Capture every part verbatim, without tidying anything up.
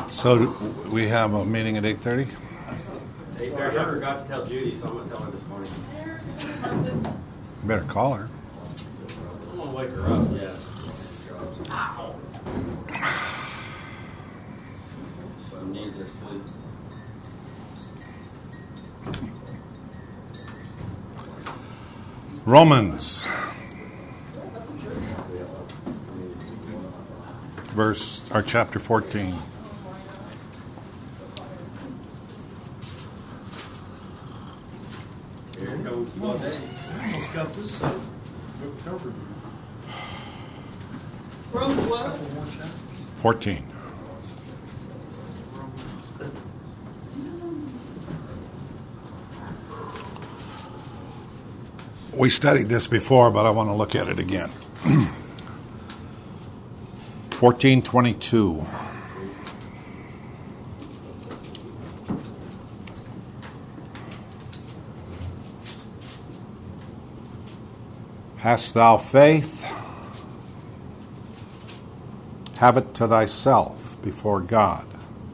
So we have a meeting at eight thirty? eight thirty. I forgot to tell Judy, so I'm going to tell her this morning. Better call her. I'm going to wake her up, yeah. Ow! Some need their sleep. Romans. Verse, or chapter fourteen. Here comes one day. Almost got this uh, book covered. Romans what? Couple more chapters. fourteen. We studied this before, but I want to look at it again. fourteen twenty-two. Hast thou faith? Have it to thyself before God.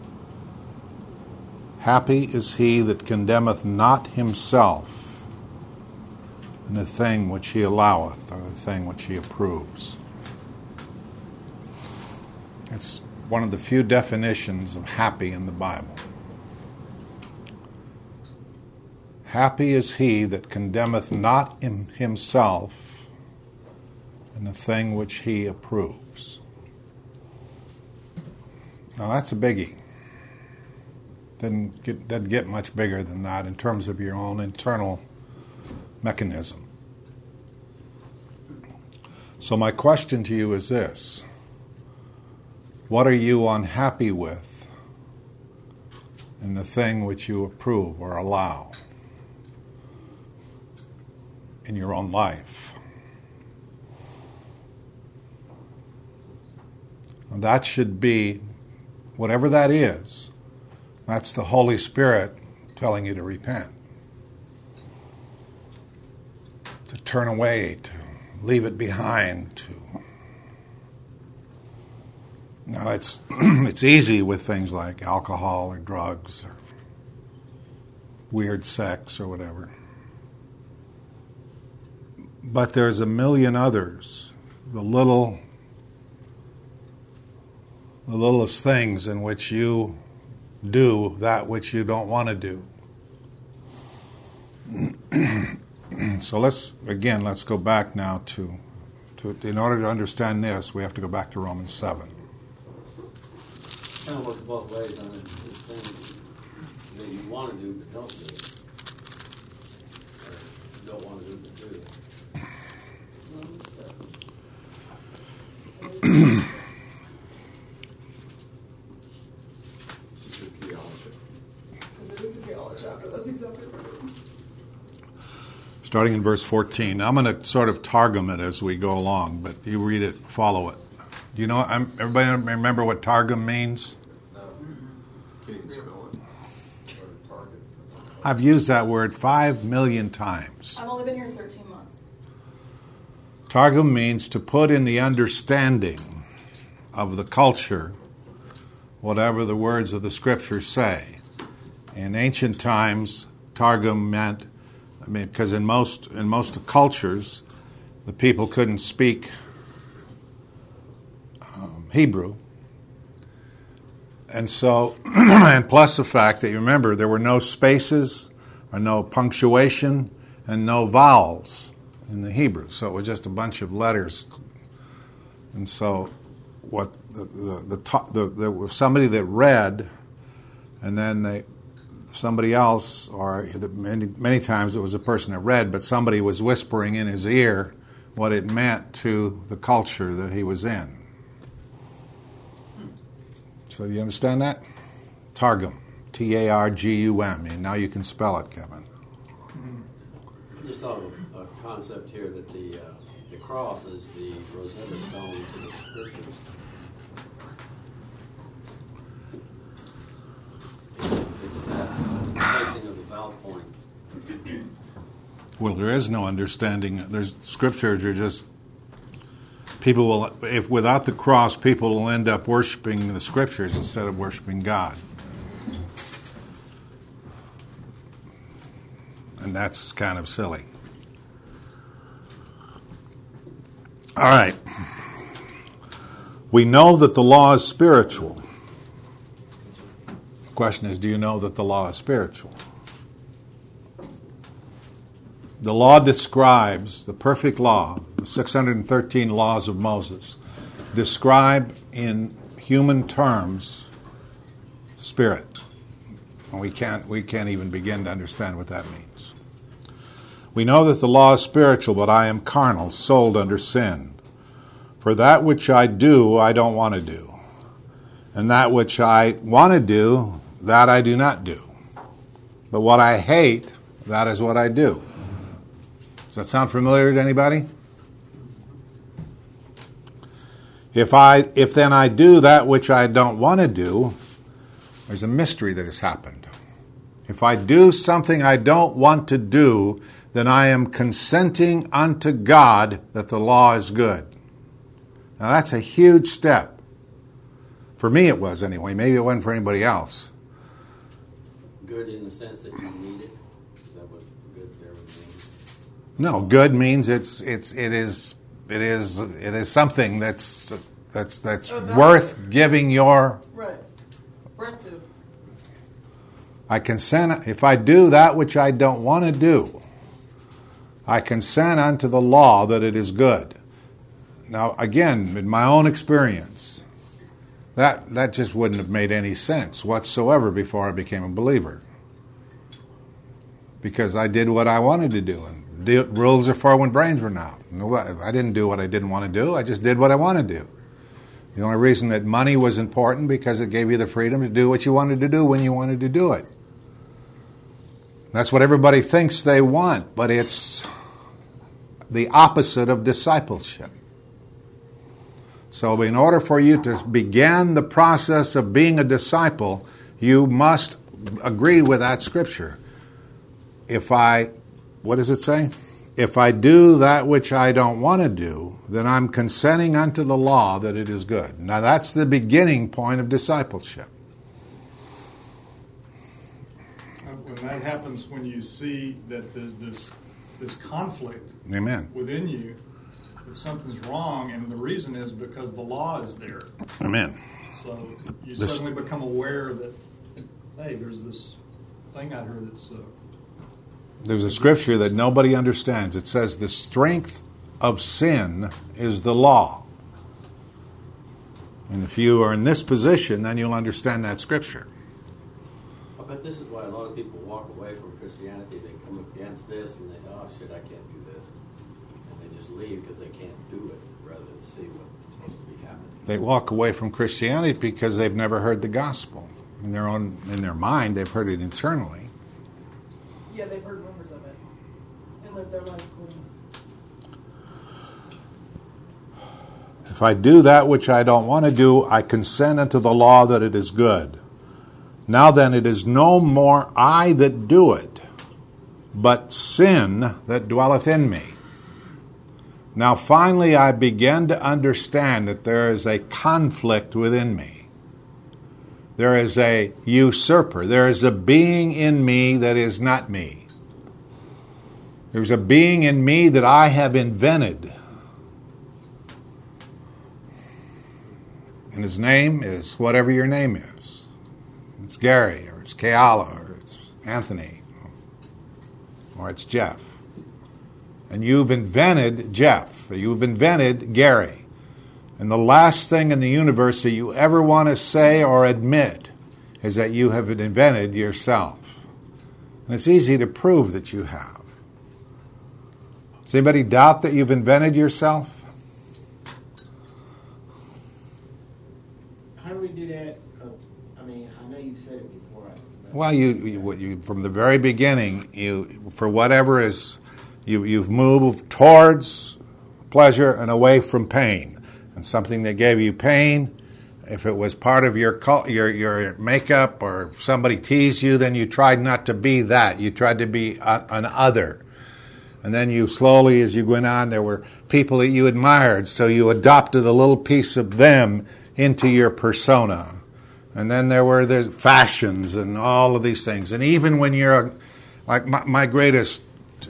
Happy is he that condemneth not himself in the thing which he alloweth, or the thing which he approves. It's one of the few definitions of happy in the Bible. Happy is he that condemneth not him, himself in the thing which he approves. Now that's a biggie. Doesn't get, doesn't get much bigger than that in terms of your own internal mechanism. So my question to you is this. What are you unhappy with in the thing which you approve or allow in your own life? And that should be, whatever that is, that's the Holy Spirit telling you to repent. To turn away, to leave it behind, to... Now, it's it's easy with things like alcohol or drugs or weird sex or whatever. But there's a million others, the little, the littlest things in which you do that which you don't want to do. So let's, again, let's go back now to, to, in order to understand this, we have to go back to Romans seven. Kind of works both ways on it. It's things that you want to do but don't do it. Or you don't want to do but do it. It's a theology. Because it is a theology chapter. That's exactly right. Starting in verse fourteen. Now, I'm going to sort of targum it as we go along, but you read it, follow it. Do you know, I'm, everybody remember what targum means? No. Can you spell it? Or target? I've used that word five million times. I've only been here thirteen months. Targum means to put in the understanding of the culture whatever the words of the Scriptures say. In ancient times, Targum meant, I mean, because in most in most cultures, the people couldn't speak um, Hebrew. And so, and plus the fact that you remember there were no spaces or no punctuation and no vowels in the Hebrew. So it was just a bunch of letters. And so what the the, the, the there was somebody that read, and then they somebody else, or many, many times it was a person that read, but somebody was whispering in his ear what it meant to the culture that he was in. So do you understand that? Targum. T A R G U M. And now you can spell it, Kevin. I just thought of a concept here that the uh, the cross is the Rosetta Stone to the Scriptures. It's that placing of the vowel point. Well, there is no understanding. There's scriptures are just People will, if without the cross, people will end up worshiping the Scriptures instead of worshiping God. And that's kind of silly. All right. We know that the law is spiritual. The question is, do you know that the law is spiritual? The law describes, the perfect law, the six hundred thirteen laws of Moses, describe in human terms spirit. And we can't, we can't even begin to understand what that means. We know that the law is spiritual, but I am carnal, sold under sin. For that which I do, I don't want to do. And that which I want to do, that I do not do. But what I hate, that is what I do. Does that sound familiar to anybody? If I, if then I do that which I don't want to do, there's a mystery that has happened. If I do something I don't want to do, then I am consenting unto God that the law is good. Now that's a huge step. For me it was anyway. Maybe it wasn't for anybody else. Good in the sense that you need it? Is that what good there would mean? No, good means it's it's it is it is it is something that's that's that's Oh, that- worth giving your. Right. Right to. I consent if I do that which I don't want to do. I consent unto the law that it is good. Now, again, in my own experience, that that just wouldn't have made any sense whatsoever before I became a believer. Because I did what I wanted to do. And the rules are for when brains were out. No, I didn't do what I didn't want to do. I just did what I wanted to do. The only reason that money was important because it gave you the freedom to do what you wanted to do when you wanted to do it. That's what everybody thinks they want, but it's the opposite of discipleship. So in order for you to begin the process of being a disciple, you must agree with that scripture. If I, what does it say? If I do that which I don't want to do, then I'm consenting unto the law that it is good. Now that's the beginning point of discipleship. When that happens, when you see that there's this this conflict Amen. within you, that something's wrong, and the reason is because the law is there. Amen. So you This- suddenly become aware that, hey, there's this thing out here that's... Uh, There's a scripture that nobody understands. It says the strength of sin is the law. And if you are in this position, then you'll understand that scripture. I bet this is why a lot of people walk away from Christianity. They come against this and they say, oh shit, I can't do this. And they just leave because they can't do it rather than see what's supposed to be happening. They walk away from Christianity because they've never heard the gospel. In their own, in their mind, they've heard it internally. Yeah, they've heard rumors of it and lived their lives accordingly. If I do that which I don't want to do, I consent unto the law that it is good. Now then, it is no more I that do it, but sin that dwelleth in me. Now finally I begin to understand that there is a conflict within me. There is a usurper. There is a being in me that is not me. There's a being in me that I have invented. And his name is whatever your name is. It's Gary, or it's Keala, or it's Anthony, or it's Jeff. And you've invented Jeff. You've invented Gary. And the last thing in the universe that you ever want to say or admit is that you have invented yourself. And it's easy to prove that you have. Does anybody doubt that you've invented yourself? How do we do that? Uh, I mean, I know you've said it before. I- Well, you, you, you from the very beginning, you for whatever is, you you've moved towards pleasure and away from pain. And something that gave you pain, if it was part of your cult, your your makeup, or somebody teased you, then you tried not to be that. You tried to be a, an other. And then you slowly, as you went on, there were people that you admired, so you adopted a little piece of them into your persona. And then there were the fashions and all of these things. And even when you're, like my, my greatest,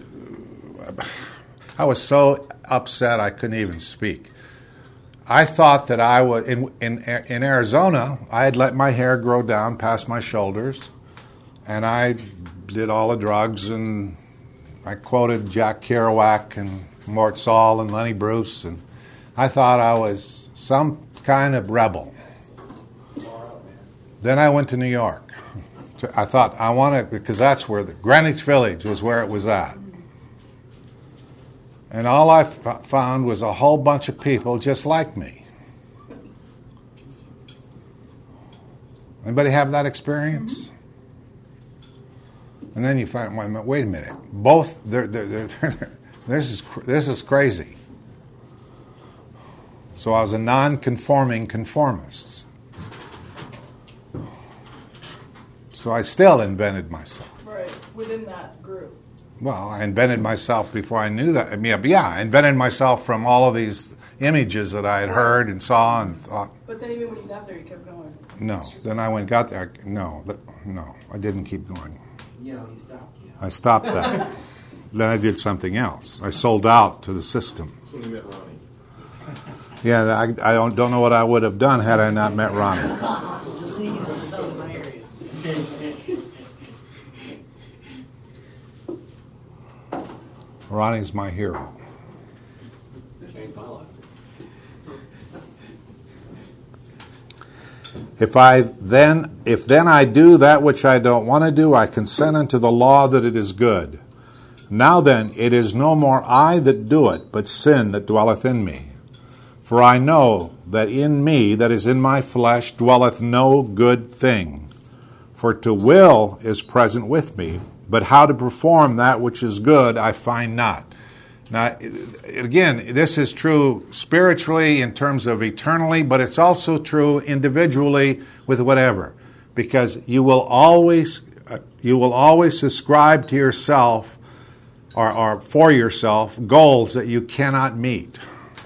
I was so upset I couldn't even speak. I thought that I was, in, in, in Arizona, I had let my hair grow down past my shoulders, and I did all the drugs, and I quoted Jack Kerouac and Mort Saul and Lenny Bruce, and I thought I was some kind of rebel. Then I went to New York. I thought, I want to, because that's where the Greenwich Village was where it was at. And all I f- found was a whole bunch of people just like me. Anybody have that experience? And then you find, wait a minute, both, they're, they're, they're, they're, this is this is crazy. So I was a non-conforming conformist. So I still invented myself. Right, within that group. Well, I invented myself before I knew that. I mean, yeah, I invented myself from all of these images that I had heard and saw and thought. But then even when you got there, you kept going. No, then I went got there. No, no, I didn't keep going. You know, he stopped you. I stopped that. Then I did something else. I sold out to the system. That's when you met Ronnie. Yeah, I, I don't, don't know what I would have done had I not met Ronnie. Ronnie's my hero. Changed my life. If I then, if then I do that which I don't want to do, I consent unto the law that it is good. Now then, it is no more I that do it, but sin that dwelleth in me. For I know that in me, that is in my flesh, dwelleth no good thing. For to will is present with me, but how to perform that which is good I find not. Now, again, this is true spiritually in terms of eternally, but it's also true individually with whatever, because you will always uh, you will always ascribe to yourself or, or for yourself goals that you cannot meet.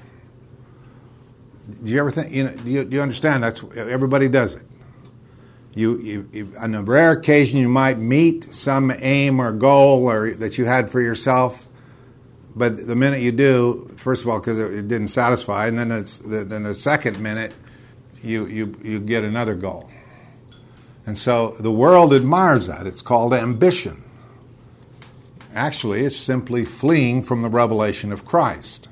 Do you ever think? You know? Do you, do you understand? That's everybody does it. You, you, you, on a rare occasion, you might meet some aim or goal or that you had for yourself. But the minute you do, first of all, because it didn't satisfy, and then it's the, then the second minute, you, you you get another goal. And so the world admires that. It's called ambition. Actually, it's simply fleeing from the revelation of Christ.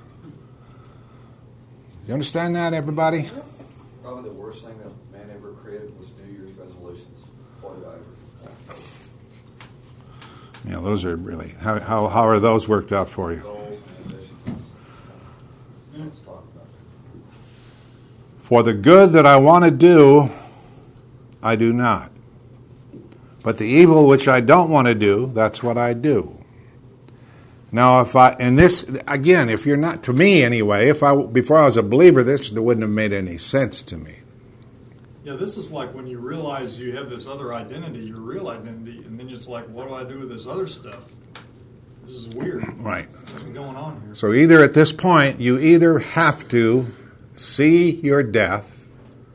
You understand that, everybody? Probably the worst thing that man ever created was New Year's resolutions. Boy, did I ever. You know, those are really, how, how, how are those worked out for you? Goals and ambitions. Let's talk about it. For the good that I want to do, I do not. But the evil which I don't want to do, that's what I do. Now, if I, and this, again, if you're not, to me anyway, if I, before I was a believer, this wouldn't have made any sense to me. Yeah, this is like when you realize you have this other identity, your real identity, and then it's like, what do I do with this other stuff? This is weird. Right. What's going on here? So either at this point, you either have to see your death,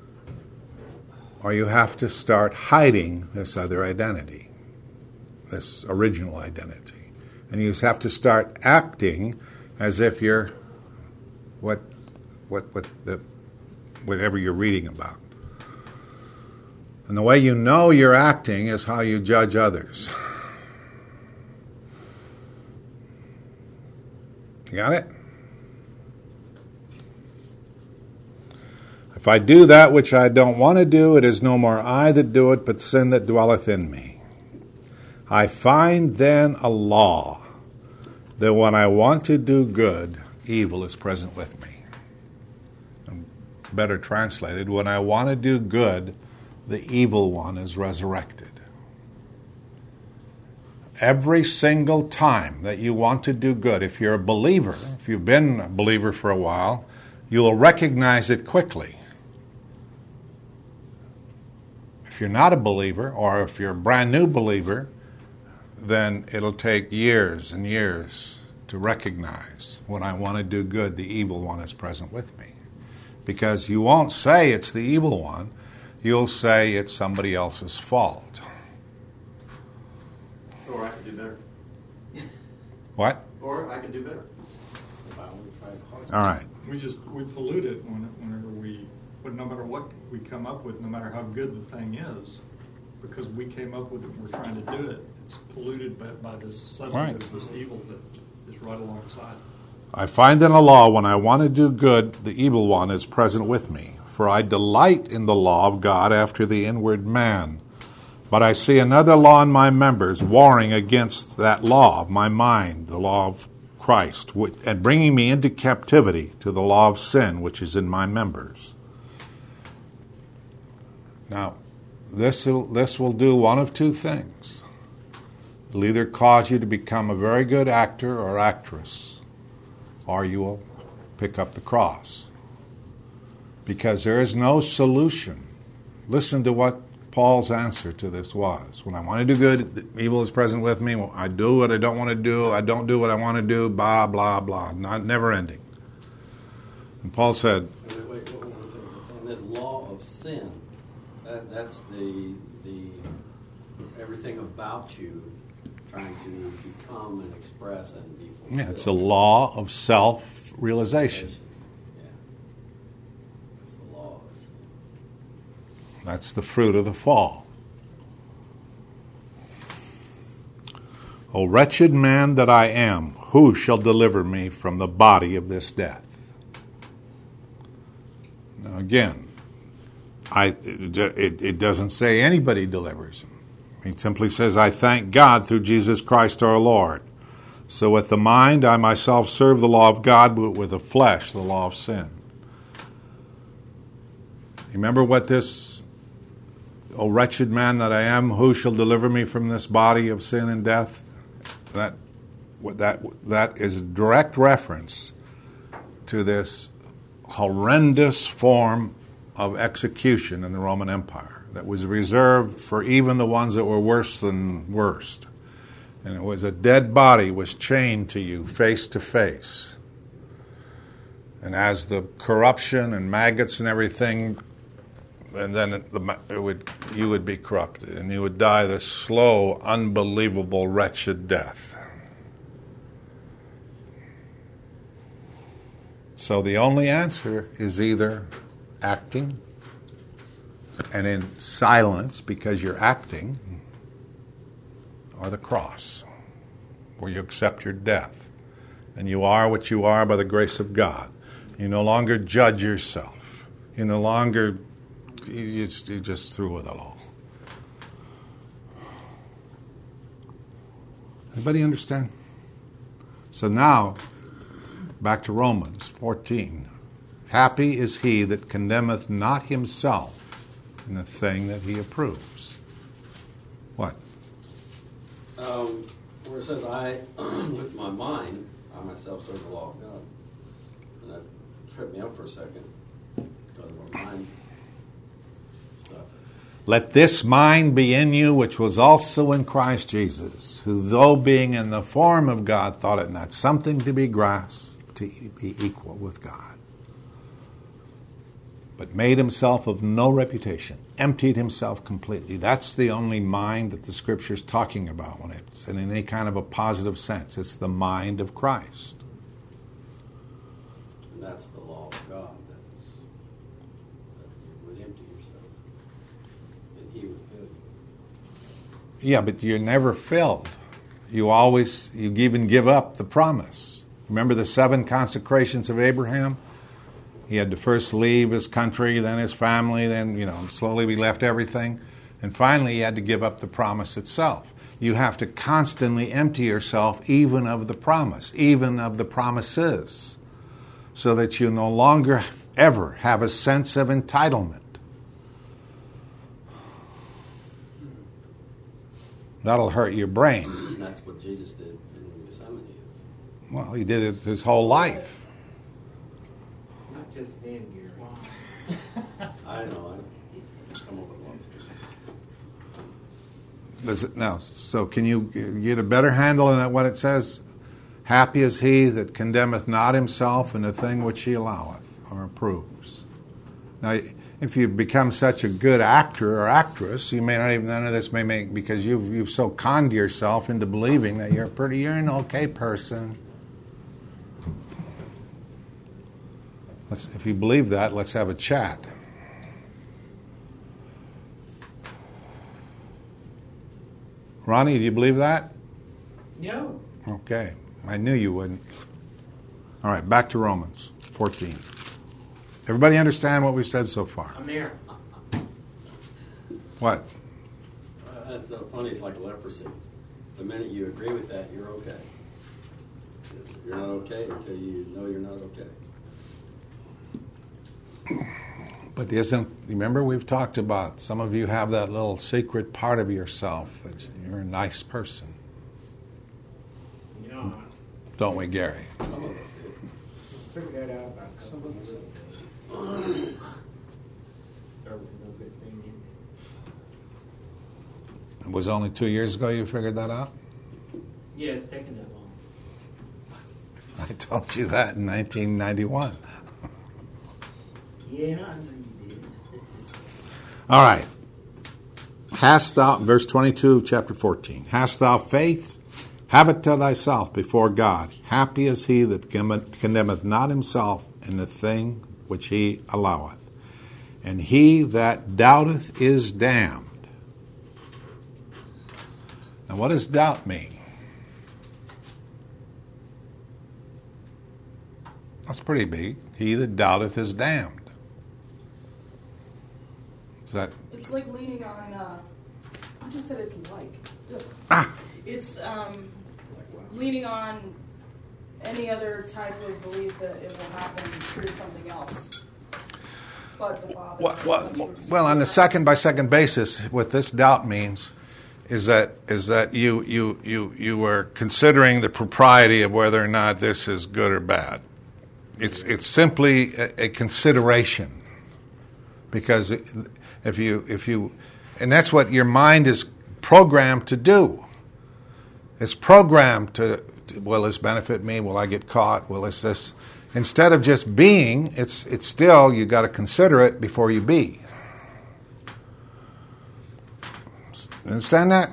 or you have to start hiding this other identity, this original identity. And you have to start acting as if you're what, what, what the, whatever you're reading about. And the way you know you're acting is how you judge others. You got it? If I do that which I don't want to do, it is no more I that do it, but sin that dwelleth in me. I find then a law that when I want to do good, evil is present with me. Better translated, when I want to do good, the evil one is resurrected. Every single time that you want to do good, if you're a believer, if you've been a believer for a while, you will recognize it quickly. If you're not a believer, or if you're a brand new believer, then it'll take years and years to recognize when I want to do good, the evil one is present with me. Because you won't say it's the evil one, you'll say it's somebody else's fault. Or I could do better. What? Or I could do better. If I only tried hard. All right. We just, we pollute it when, whenever we, but no matter what we come up with, no matter how good the thing is, because we came up with it and we're trying to do it, it's polluted by, by this, suddenly Right. there's this evil that is right alongside. I find in a law when I want to do good, the evil one is present with me. For I delight in the law of God after the inward man. But I see another law in my members warring against that law of my mind, the law of Christ, and bringing me into captivity to the law of sin which is in my members. Now, this will, this will do one of two things. It'll either cause you to become a very good actor or actress, or you will pick up the cross. Because there is no solution. Listen to what Paul's answer to this was. When I want to do good, the evil is present with me. I do what I don't want to do. I don't do what I want to do. Blah, blah, blah. Not never ending. And Paul said, Wait, wait, wait, wait, wait. And this law of sin, that, that's the the everything about you trying to become and express and be fulfilled. yeah, it's a law of self-realization. Yeah. It's the law of sin. That's the fruit of the fall. O wretched man that I am, who shall deliver me from the body of this death? Now again, I, it, it, it doesn't say anybody delivers him. It simply says, I thank God through Jesus Christ our Lord. So with the mind, I myself serve the law of God, but with the flesh, the law of sin. Remember what this, O wretched man that I am, who shall deliver me from this body of sin and death? That, that, that is a direct reference to this horrendous form of execution in the Roman Empire that was reserved for even the ones that were worse than worst. And it was a dead body was chained to you face to face. And as the corruption and maggots and everything, and then it, the, it would, you would be corrupted, and you would die this slow, unbelievable, wretched death. So the only answer is either acting, and in silence because you're acting, or the cross, where you accept your death. And you are what you are by the grace of God. You no longer judge yourself. You no longer, you just, you're just through with it all. Anybody understand? So now, back to Romans fourteen. Happy is he that condemneth not himself in the thing that he approves. What? Um, where it says, I, with my mind, I myself serve the law of God. And that tripped me up for a second. Because of our mind stuff. Let this mind be in you, which was also in Christ Jesus, who though being in the form of God, thought it not something to be grasped, to be equal with God, but made himself of no reputation, emptied himself completely. That's the only mind that the Scripture's talking about when it's in any kind of a positive sense. It's the mind of Christ. And that's the law of God. That's, that you would empty yourself. And he would fill you. Yeah, but you're never filled. You always, you even give up the promise. Remember the seven consecrations of Abraham? He had to first leave his country, then his family, then, you know, slowly he left everything. And finally he had to give up the promise itself. You have to constantly empty yourself even of the promise, even of the promises, so that you no longer ever have a sense of entitlement. That'll hurt your brain. And that's what Jesus did in Yosemite. Well, he did it his whole life. Not just then, Gary. I know. I come up with one. Does it now? So can you get a better handle on what it says? Happy is he that condemneth not himself in the thing which he alloweth or approves. Now, if you become such a good actor or actress, you may not even, none of this may make, because you've, you've so conned yourself into believing that you're pretty, you're an okay person. Let's, if you believe that, let's have a chat. Ronnie, do you believe that? No. Okay. I knew you wouldn't. All right, back to Romans fourteen. Everybody understand what we've said so far? I'm there. What? Uh, that's so funny. It's like leprosy. The minute you agree with that, you're okay. You're not okay until you know you're not okay. But isn't, remember we've talked about, some of you have that little secret part of yourself that you're a nice person. You know, Don't we, Gary? Some of us did. figure that out about a couple of months ago. There was no good thing in it. It was only two years ago you figured that out? Yeah, it's taken that long. I told you that in nineteen ninety-one. Yeah, I know you did. All right. Hast thou, verse twenty-two, chapter fourteen. Hast thou faith? Have it to thyself before God. Happy is he that condemneth not himself in the thing which he alloweth. And he that doubteth is damned. Now, what does doubt mean? That's pretty big. He that doubteth is damned. Is that? It's like leaning on, uh, I just said it's like. Ugh. Ah! It's um, leaning on any other type of belief that it will happen through something else. But the Father. Well, well, well, on the second by second basis, what this doubt means is that is that you you you you are considering the propriety of whether or not this is good or bad. It's it's simply a, a consideration, because if you if you and that's what your mind is programmed to do. It's programmed to, to will this benefit me? Will I get caught? Will this this? Instead of just being, it's it's still, you got to consider it before you be. Understand that?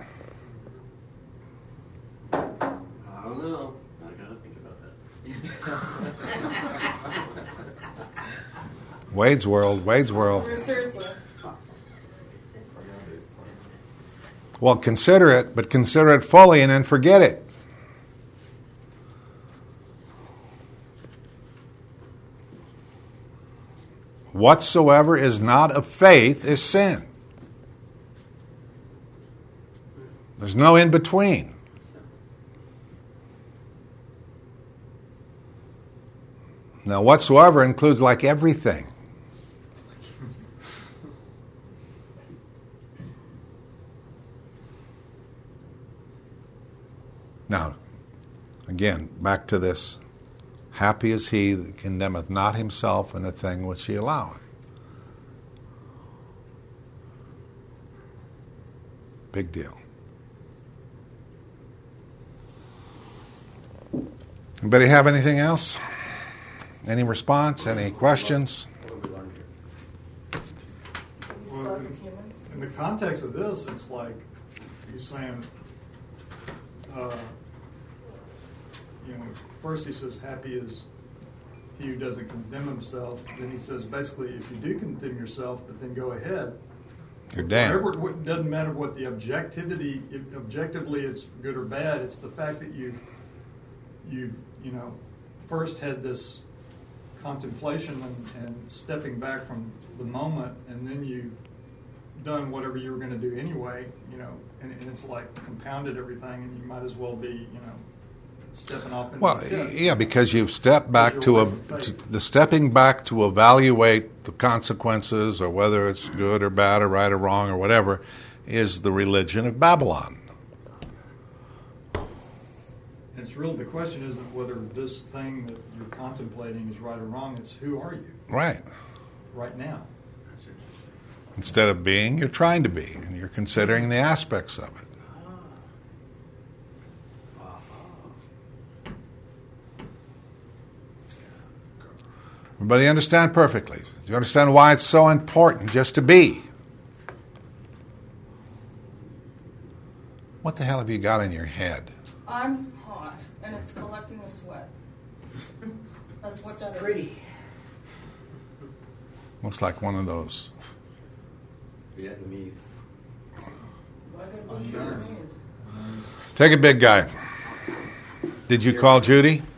I don't know. I gotta think about that. Wade's world, Wade's world. Seriously. Well, consider it, but consider it fully and then forget it. Whatsoever is not of faith is sin. There's no in between. Now, whatsoever includes like everything. Now, again, back to this. Happy is he that condemneth not himself in the thing which he alloweth. Big deal. Anybody have anything else? Any response? Any questions? What have we learned here? We Well, suck as humans. In the context of this, it's like he's saying, uh, you know, first he says, happy is he who doesn't condemn himself. Then he says, basically, if you do condemn yourself, but then go ahead, You're damned. whatever, it doesn't matter what the objectivity, if objectively it's good or bad, it's the fact that you, you've, you know, first had this contemplation and, and stepping back from the moment, and then you've done whatever you were going to do anyway, you know, and, and it's like compounded everything, and you might as well be, you know, stepping off into Well, the pit. yeah, because you've stepped back to, a, to the stepping back to evaluate the consequences, or whether it's good or bad or right or wrong or whatever, is the religion of Babylon. And it's really, the question isn't whether this thing that you're contemplating is right or wrong, it's who are you Right. right now. Instead of being, you're trying to be, and you're considering the aspects of it. Everybody understand perfectly? Do you understand why it's so important just to be? What the hell have you got in your head? I'm hot, and it's collecting the sweat. That's what that is. Pretty. Looks like one of those. Vietnamese. Why couldn't it be Vietnamese? Take a big guy. Did you call Judy?